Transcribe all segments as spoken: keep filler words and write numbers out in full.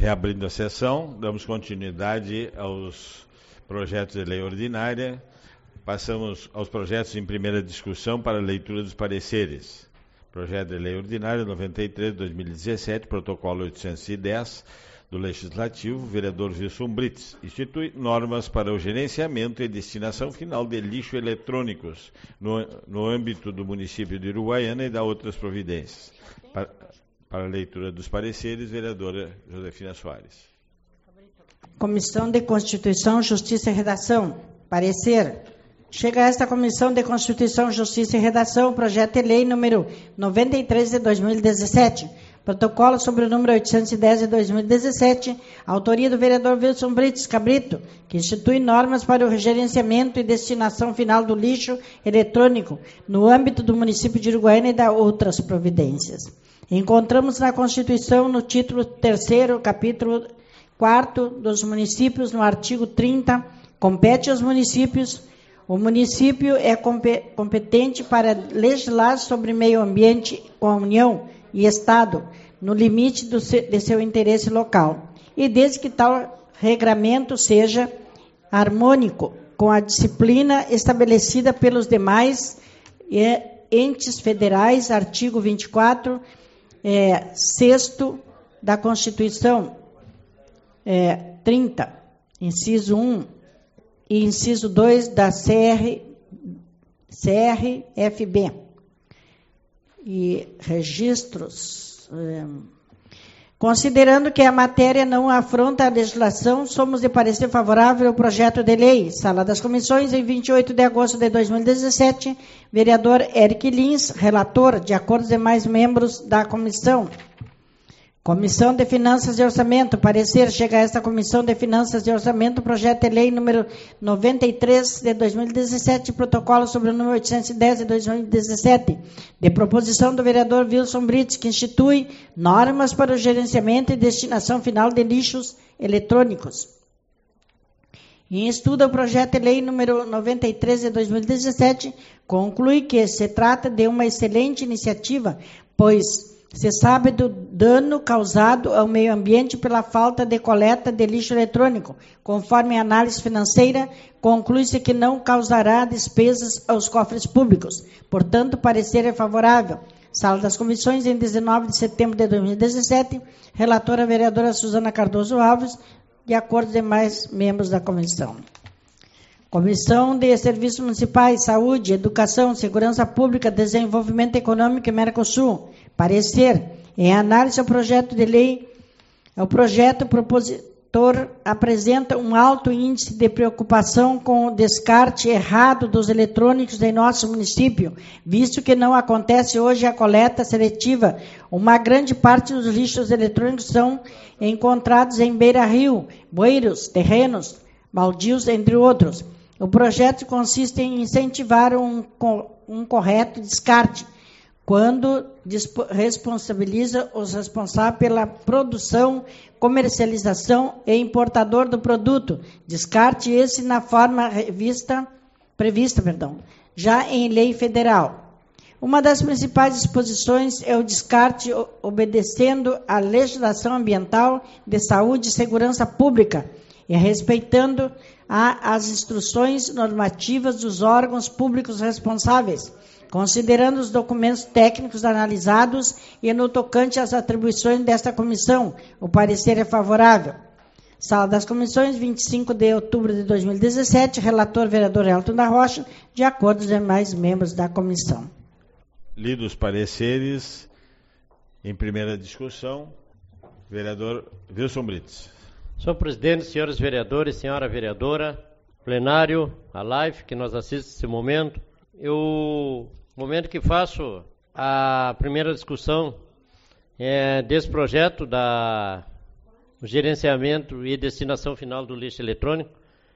Reabrindo a sessão, damos continuidade aos projetos de lei ordinária. Passamos aos projetos em primeira discussão para leitura dos pareceres. Projeto de lei ordinária noventa e três de dois mil e dezessete, protocolo oitocentos e dez do Legislativo, vereador Wilson Brits, institui normas para o gerenciamento e destinação final de lixo eletrônicos no, no âmbito do município de Uruguaiana e da outras providências. Para, para a leitura dos pareceres, vereadora Josefina Soares. Comissão de Constituição, Justiça e Redação. Parecer. Chega a esta Comissão de Constituição, Justiça e Redação o projeto de lei número noventa e três de dois mil e dezessete, protocolo sobre o número oitocentos e dez de dois mil e dezessete, autoria do vereador Wilson Brits Cabrito, que institui normas para o gerenciamento e destinação final do lixo eletrônico no âmbito do município de Uruguaiana e da outras providências. Encontramos na Constituição, no título terceiro, capítulo quarto dos municípios, no artigo trinta, compete aos municípios. O município é competente para legislar sobre meio ambiente com a União e Estado, no limite do seu, de seu interesse local, e desde que tal regramento seja harmônico com a disciplina estabelecida pelos demais entes federais, artigo vinte e quatro, é, sexto da Constituição, é, trinta, inciso um, e inciso dois da C R, C R F B. E registros. É, considerando que a matéria não afronta a legislação, somos de parecer favorável ao projeto de lei. Sala das Comissões, em vinte e oito de agosto de dois mil e dezessete, vereador Eric Lins, relator, de acordo com os demais membros da comissão. Comissão de Finanças e Orçamento, parecer, chega a esta Comissão de Finanças e Orçamento, projeto de lei número noventa e três de dois mil e dezessete, protocolo sobre o número oitocentos e dez de dois mil e dezessete, de proposição do vereador Wilson Brits, que institui normas para o gerenciamento e destinação final de lixos eletrônicos. Em estudo, o projeto de lei número noventa e três de dois mil e dezessete conclui que se trata de uma excelente iniciativa, pois se sabe do dano causado ao meio ambiente pela falta de coleta de lixo eletrônico. Conforme a análise financeira, conclui-se que não causará despesas aos cofres públicos. Portanto, o parecer é favorável. Sala das Comissões, em dezenove de setembro de dois mil e dezessete, relatora a vereadora Suzana Cardoso Alves, de acordo com os demais membros da comissão. Comissão de Serviços Municipais, Saúde, Educação, Segurança Pública, Desenvolvimento Econômico e Mercosul. Parecer. Em análise ao projeto de lei, o projeto propositor apresenta um alto índice de preocupação com o descarte errado dos eletrônicos em nosso município, visto que não acontece hoje a coleta seletiva. Uma grande parte dos lixos eletrônicos são encontrados em beira-rio, bueiros, terrenos, baldios, entre outros. O projeto consiste em incentivar um, um correto descarte, quando responsabiliza os responsáveis pela produção, comercialização e importador do produto. Descarte esse na forma revista, prevista, perdão, já em lei federal. Uma das principais disposições é o descarte obedecendo à legislação ambiental, de saúde e segurança pública e respeitando a, as instruções normativas dos órgãos públicos responsáveis, considerando os documentos técnicos analisados e no tocante às atribuições desta comissão, o parecer é favorável. Sala das Comissões, vinte e cinco de outubro de dois mil e dezessete, relator vereador Elton da Rocha, de acordo com os demais membros da comissão. Lidos os pareceres, em primeira discussão, vereador Wilson Brits. Senhor presidente, senhores vereadores, senhora vereadora, plenário, a live que nós assistimos nesse momento, eu, no momento que faço a primeira discussão é, desse projeto da o gerenciamento e destinação final do lixo eletrônico,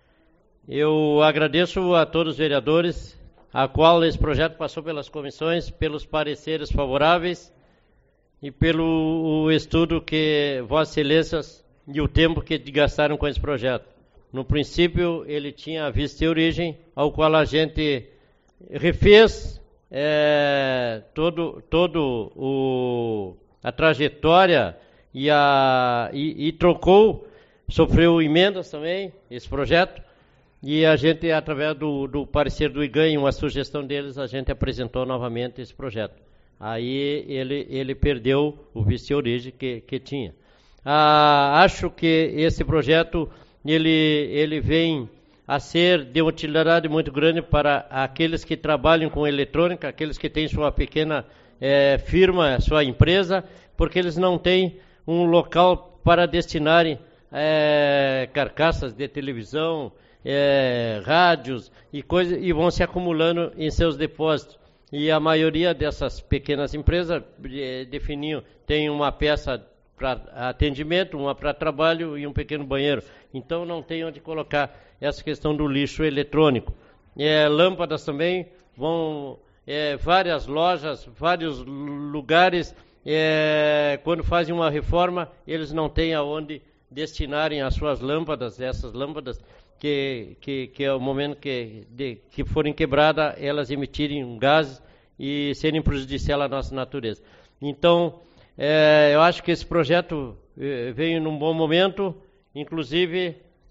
eu agradeço a todos os vereadores, a qual esse projeto passou pelas comissões, pelos pareceres favoráveis e pelo estudo que Vossas Excelências e o tempo que gastaram com esse projeto. No princípio, ele tinha vista e origem, ao qual a gente refez é, todo, todo o, a trajetória e, a, e, e trocou, sofreu emendas também, esse projeto, e a gente, através do, do parecer do I G A M, uma sugestão deles, a gente apresentou novamente esse projeto. Aí ele, ele perdeu o vício de origem que, que tinha. Ah, acho que esse projeto ele, ele vem a ser de utilidade muito grande para aqueles que trabalham com eletrônica, aqueles que têm sua pequena é, firma, sua empresa, porque eles não têm um local para destinarem é, carcaças de televisão, é, rádios e coisas, e vão se acumulando em seus depósitos. E a maioria dessas pequenas empresas é, definiam, tem uma peça para atendimento, uma para trabalho e um pequeno banheiro. Então não tem onde colocar essa questão do lixo eletrônico. É, lâmpadas também vão, é, várias lojas, vários lugares, é, quando fazem uma reforma, eles não têm aonde destinarem as suas lâmpadas, essas lâmpadas que, que, que é o momento que, de, que forem quebradas, elas emitirem um gás e serem prejudiciais à nossa natureza. Então, É, eu acho que esse projeto eh, veio num bom momento, inclusive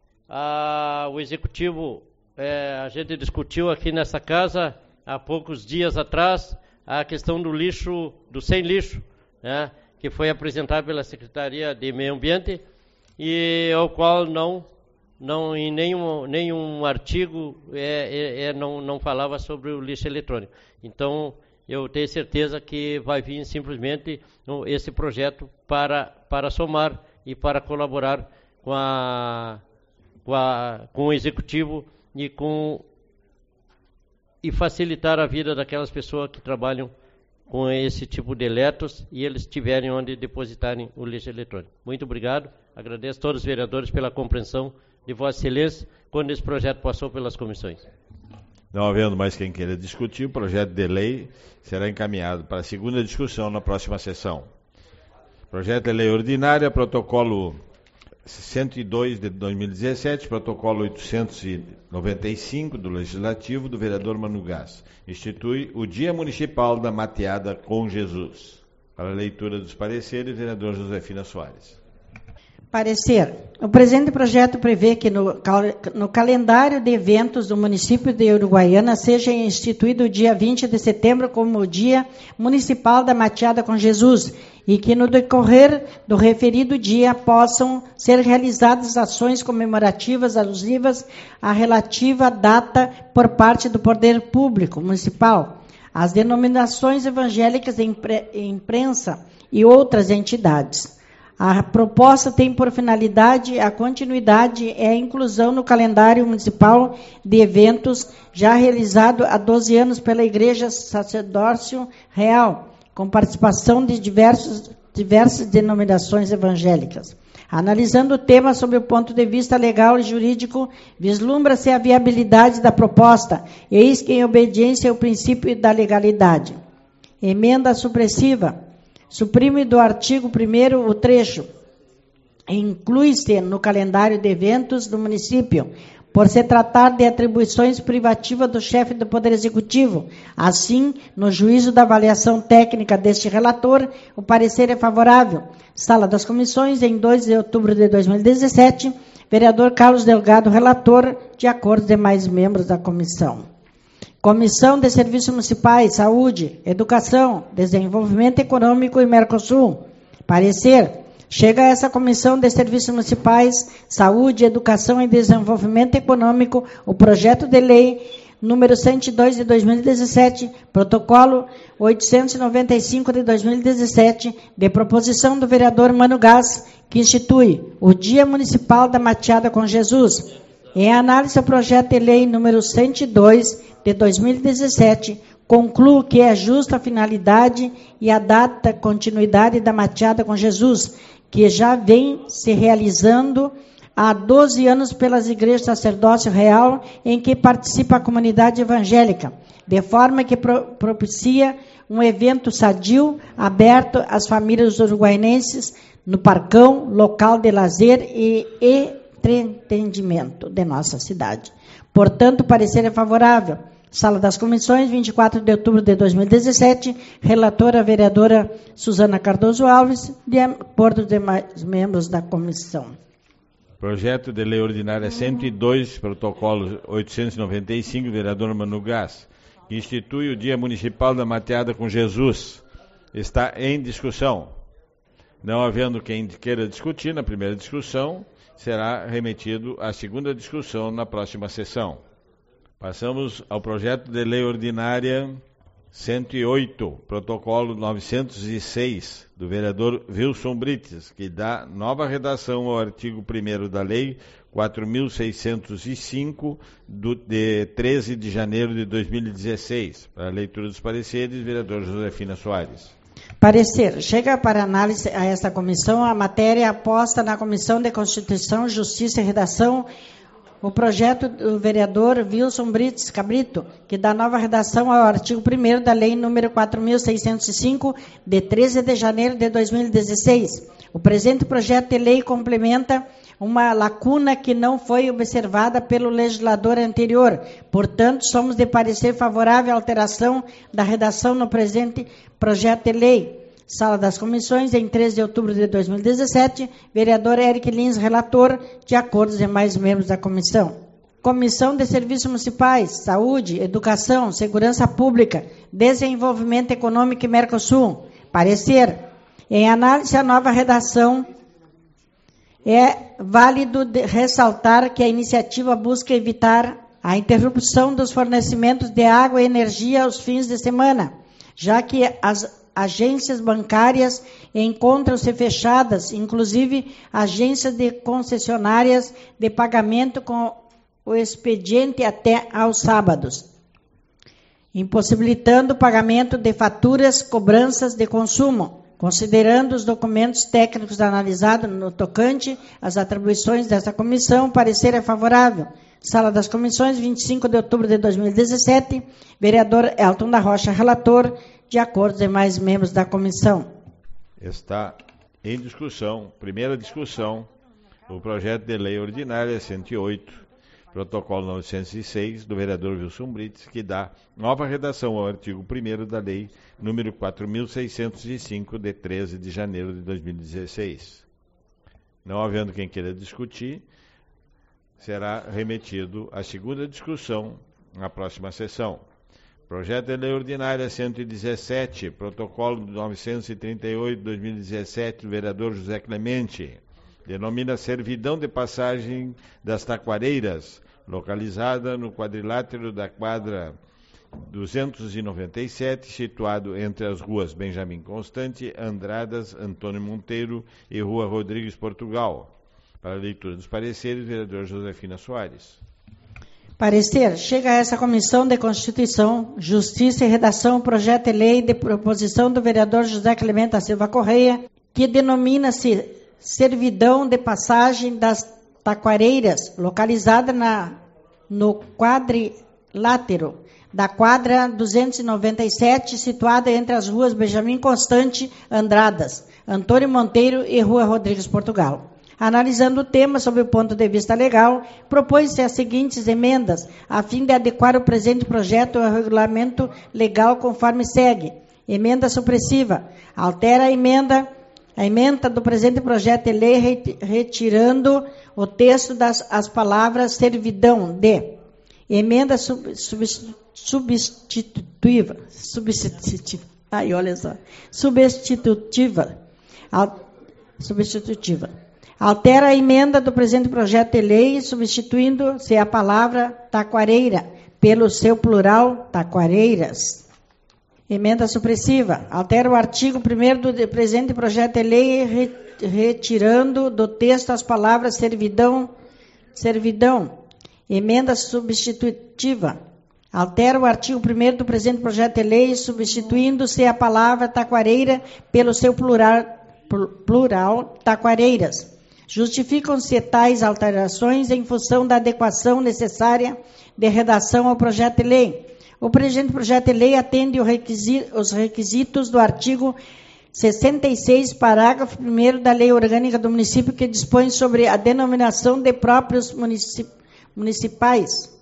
a, o executivo, eh, a gente discutiu aqui nessa casa há poucos dias atrás a questão do lixo, do sem lixo, né, que foi apresentado pela Secretaria de Meio Ambiente e ao qual não, não em nenhum, nenhum artigo é, é, não, não falava sobre o lixo eletrônico. Então, eu tenho certeza que vai vir simplesmente esse projeto para, para somar e para colaborar com, a, com, a, com o executivo e, com, e facilitar a vida daquelas pessoas que trabalham com esse tipo de eletros e eles tiverem onde depositarem o lixo eletrônico. Muito obrigado. Agradeço a todos os vereadores pela compreensão de Vossa Excelência quando esse projeto passou pelas comissões. Não havendo mais quem queira discutir, o projeto de lei será encaminhado para a segunda discussão na próxima sessão. Projeto de lei ordinária, protocolo cento e dois de dois mil e dezessete, protocolo oitocentos e noventa e cinco do Legislativo, do vereador Manu Gás. Institui o Dia Municipal da Mateada com Jesus. Para a leitura dos pareceres, vereador Josefina Soares. Parecer. O presente projeto prevê que no, no calendário de eventos do município de Uruguaiana seja instituído o dia vinte de setembro como o Dia Municipal da Mateada com Jesus e que no decorrer do referido dia possam ser realizadas ações comemorativas alusivas à relativa data por parte do Poder Público Municipal, as denominações evangélicas de imprensa e outras entidades. A proposta tem por finalidade a continuidade e a inclusão no calendário municipal de eventos já realizado há doze anos pela Igreja Sacerdócio Real, com participação de diversos, diversas denominações evangélicas. Analisando o tema sob o ponto de vista legal e jurídico, vislumbra-se a viabilidade da proposta, eis que em obediência ao princípio da legalidade. Emenda supressiva. Suprime do artigo primeiro o trecho. Inclui-se no calendário de eventos do município, por se tratar de atribuições privativas do chefe do Poder Executivo. Assim, no juízo da avaliação técnica deste relator, o parecer é favorável. Sala das Comissões, em dois de outubro de dois mil e dezessete, vereador Carlos Delgado, relator, de acordo com demais membros da comissão. Comissão de Serviços Municipais, Saúde, Educação, Desenvolvimento Econômico e Mercosul. Parecer. Chega a essa Comissão de Serviços Municipais, Saúde, Educação e Desenvolvimento Econômico o projeto de lei número cento e dois de dois mil e dezessete, protocolo oitocentos e noventa e cinco de dois mil e dezessete, de proposição do vereador Manu Gás, que institui o Dia Municipal da Mateada com Jesus. Em análise ao projeto de lei número cento e dois de dois mil e dezessete, concluo que é justa a finalidade e a data continuidade da Mateada com Jesus, que já vem se realizando há doze anos pelas igrejas Sacerdócio Real, em que participa a comunidade evangélica, de forma que pro, propicia um evento sadio, aberto às famílias uruguaienses, no Parcão, local de lazer e entretenimento de nossa cidade. Portanto, o parecer é favorável. Sala das Comissões, vinte e quatro de outubro de dois mil e dezessete, relatora a vereadora Suzana Cardoso Alves, de acordo com os demais membros da comissão. Projeto de Lei Ordinária cento e dois, protocolo oitocentos e noventa e cinco, vereador Manu Gás, que institui o Dia Municipal da Mateada com Jesus. Está em discussão. Não havendo quem queira discutir na primeira discussão, será remetido à segunda discussão na próxima sessão. Passamos ao projeto de lei ordinária cento e oito, protocolo novecentos e seis, do vereador Wilson Brites, que dá nova redação ao artigo primeiro da lei quatro mil seiscentos e cinco, do, de treze de janeiro de dois mil e dezesseis. Para a leitura dos pareceres, vereador Josefina Soares. Parecer. Chega para análise a esta comissão a matéria aposta na Comissão de Constituição, Justiça e Redação, o projeto do vereador Wilson Brites Cabrito, que dá nova redação ao artigo primeiro da Lei número quatro mil seiscentos e cinco, de treze de janeiro de dois mil e dezesseis. O presente projeto de lei complementa uma lacuna que não foi observada pelo legislador anterior. Portanto, somos de parecer favorável à alteração da redação no presente projeto de lei. Sala das Comissões, em treze de outubro de dois mil e dezessete, vereador Eric Lins, relator, de acordo com os demais membros da comissão. Comissão de Serviços Municipais, Saúde, Educação, Segurança Pública, Desenvolvimento Econômico e Mercosul. Parecer. Em análise à nova redação, é válido de ressaltar que a iniciativa busca evitar a interrupção dos fornecimentos de água e energia aos fins de semana, já que as agências bancárias encontram-se fechadas, inclusive agências de concessionárias de pagamento com o expediente até aos sábados, impossibilitando o pagamento de faturas, cobranças de consumo. Considerando os documentos técnicos analisados no tocante às atribuições desta comissão, parecer é favorável. Sala das Comissões, vinte e cinco de outubro de dois mil e dezessete, vereador Elton da Rocha, relator, de acordo com os demais membros da comissão. Está em discussão, primeira discussão, o projeto de lei ordinária cento e oito, protocolo novecentos e seis, do vereador Wilson Brites, que dá nova redação ao artigo primeiro da lei número quatro mil seiscentos e cinco, de treze de janeiro de dois mil e dezesseis. Não havendo quem queira discutir, será remetido à segunda discussão na próxima sessão. Projeto de lei ordinária cento e dezessete, protocolo novecentos e trinta e oito, de dois mil e dezessete, do vereador José Clemente, denomina servidão de passagem das Taquareiras, localizada no quadrilátero da quadra duzentos e noventa e sete, situado entre as ruas Benjamin Constante, Andradas, Antônio Monteiro e Rua Rodrigues Portugal. Para a leitura dos pareceres, vereador Josefina Soares. Parecer. Chega a essa Comissão de Constituição, Justiça e Redação o projeto de lei de proposição do vereador José Clemente da Silva Correia, que denomina-se servidão de passagem das Taquareiras, localizada na, no quadrilátero da quadra duzentos e noventa e sete, situada entre as ruas Benjamin Constante, Andradas, Antônio Monteiro e Rua Rodrigues Portugal. Analisando o tema sob o ponto de vista legal, propõe-se as seguintes emendas, a fim de adequar o presente projeto ao regulamento legal conforme segue. Emenda supressiva. Altera a emenda, a emenda do presente projeto de lei, retirando o texto das as palavras servidão de. Emenda sub, sub, substitutiva. Substitutiva. Ai, olha só. Substitutiva. Al, substitutiva. Altera a emenda do presente projeto de lei, substituindo-se a palavra taquareira pelo seu plural, taquareiras. Emenda supressiva. Altera o artigo primeiro do presente projeto de lei, re, retirando do texto as palavras servidão, servidão. Emenda substitutiva. Altera o artigo primeiro do presente projeto de lei, substituindo-se a palavra taquareira pelo seu plural, plural taquareiras. Justificam-se tais alterações em função da adequação necessária de redação ao projeto de lei. O presente projeto de lei atende os requisitos do artigo sessenta e seis, parágrafo primeiro da Lei Orgânica do Município, que dispõe sobre a denominação de próprios municipais.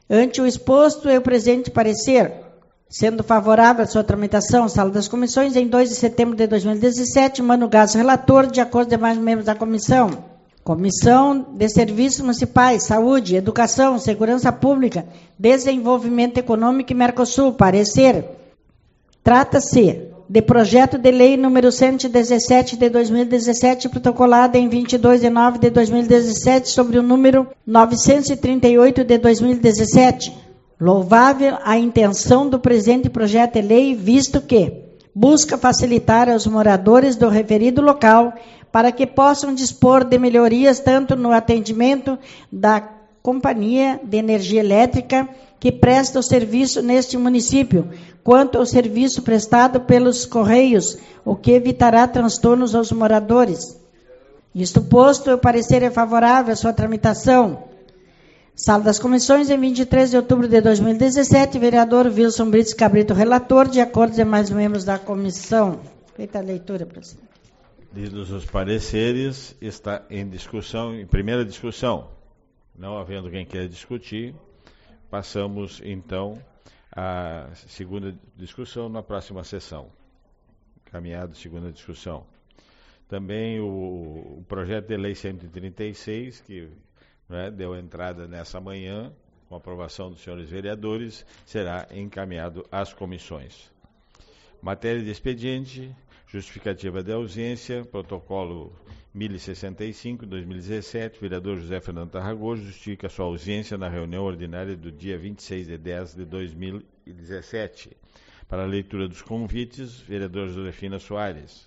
Ante o exposto, eu presente parecer, sendo favorável à sua tramitação, sala das comissões, em dois de setembro de dois mil e dezessete, Mano Gás, relator, de acordo com demais membros da comissão. Comissão de Serviços Municipais, Saúde, Educação, Segurança Pública, Desenvolvimento Econômico e Mercosul, parecer. Trata-se de projeto de lei número cento e dezessete de dois mil e dezessete, protocolado em vinte e dois de nove de dois mil e dezessete, sobre o número novecentos e trinta e oito de dois mil e dezessete. Louvável a intenção do presente projeto de lei, visto que busca facilitar aos moradores do referido local para que possam dispor de melhorias tanto no atendimento da Companhia de Energia Elétrica que presta o serviço neste município, quanto ao serviço prestado pelos Correios, o que evitará transtornos aos moradores. Isto posto, o parecer é favorável à sua tramitação. Sala das Comissões, em vinte e três de outubro de dois mil e dezessete, vereador Wilson Brits Cabrito, relator, de acordo com demais membros da comissão. Feita a leitura, presidente. Lidos os pareceres, está em discussão, em primeira discussão. Não havendo quem queira discutir, passamos, então, à segunda discussão na próxima sessão. Caminhada segunda discussão. Também o, o projeto de lei cento e trinta e seis, que né, deu entrada nessa manhã, com aprovação dos senhores vereadores, será encaminhado às comissões. Matéria de expediente, justificativa de ausência, protocolo mil e sessenta e cinco, dois mil e dezessete, vereador José Fernando Tarragoso justifica sua ausência na reunião ordinária do dia vinte e seis de dez de dois mil e dezessete. Para a leitura dos convites, vereadora Josefina Soares.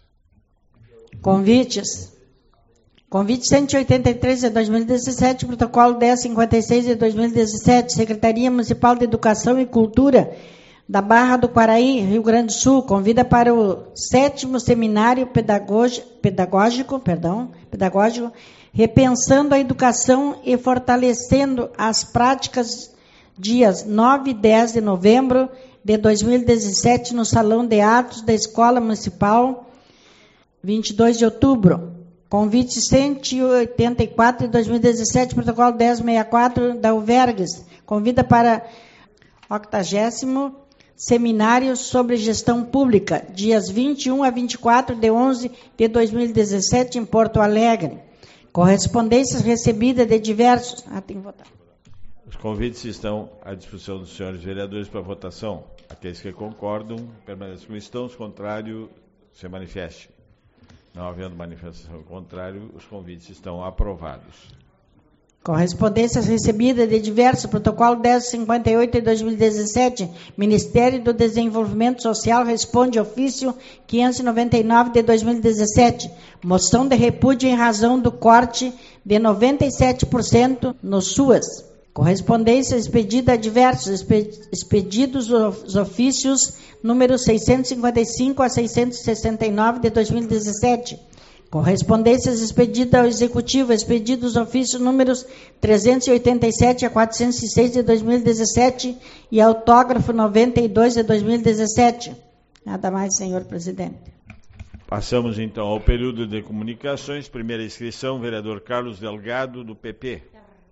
Convites. Convite cento e oitenta e três de dois mil e dezessete, protocolo dez cinquenta e seis de dois mil e dezessete, Secretaria Municipal de Educação e Cultura da Barra do Quaraí, Rio Grande do Sul, convida para o sétimo seminário pedagógico, pedagógico, perdão, pedagógico, repensando a educação e fortalecendo as práticas, dias nove e dez de novembro de dois mil e dezessete, no Salão de Atos da Escola Municipal, vinte e dois de outubro. Convite cento e oitenta e quatro de dois mil e dezessete, protocolo dez sessenta e quatro da UVERGS, convida para octagésimo Seminário sobre Gestão Pública, dias vinte e um a vinte e quatro de onze de dois mil e dezessete, em Porto Alegre. Correspondências recebidas de diversos... Ah, tem que votar. Os convites estão à disposição dos senhores vereadores para votação. Aqueles que concordam, permaneçam como estão, os contrários, se manifestem. Não havendo manifestação contrária, os convites estão aprovados. Correspondências recebidas de diversos, protocolo dez cinquenta e oito de dois mil e dezessete, Ministério do Desenvolvimento Social responde ofício quinhentos e noventa e nove de dois mil e dezessete, moção de repúdio em razão do corte de noventa e sete por cento nos S U As. Correspondência expedida a diversos, expedidos os ofícios número seiscentos e cinquenta e cinco a seiscentos e sessenta e nove de dois mil e dezessete. Correspondências expedidas ao Executivo, expedidos ofícios números trezentos e oitenta e sete a quatrocentos e seis de dois mil e dezessete e autógrafo noventa e dois de dois mil e dezessete. Nada mais, senhor presidente. Passamos, então, ao período de comunicações. Primeira inscrição, vereador Carlos Delgado, do P P.